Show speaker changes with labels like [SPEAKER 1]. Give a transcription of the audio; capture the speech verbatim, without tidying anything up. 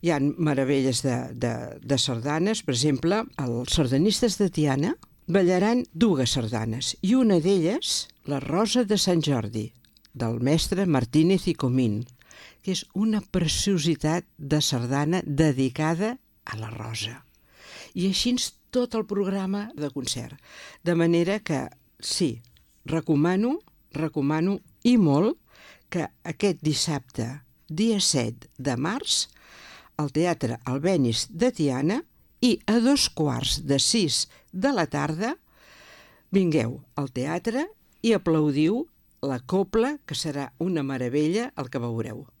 [SPEAKER 1] Hi ha meravelles de, de, de sardanes. Per exemple, els sardanistes de Tiana ballaran dues sardanes i una d'elles, la Rosa de Sant Jordi, del mestre Martínez i Comín, que és una preciositat de sardana dedicada a la Rosa. I així tot el programa de concert. De manera que, sí, recomano, recomano i molt que aquest dissabte, dia set de març, al Teatre Albéniz de Tiana i a dos quarts de sis de la tarda vingueu al teatre i aplaudiu la cobla, que serà una meravella el que veureu.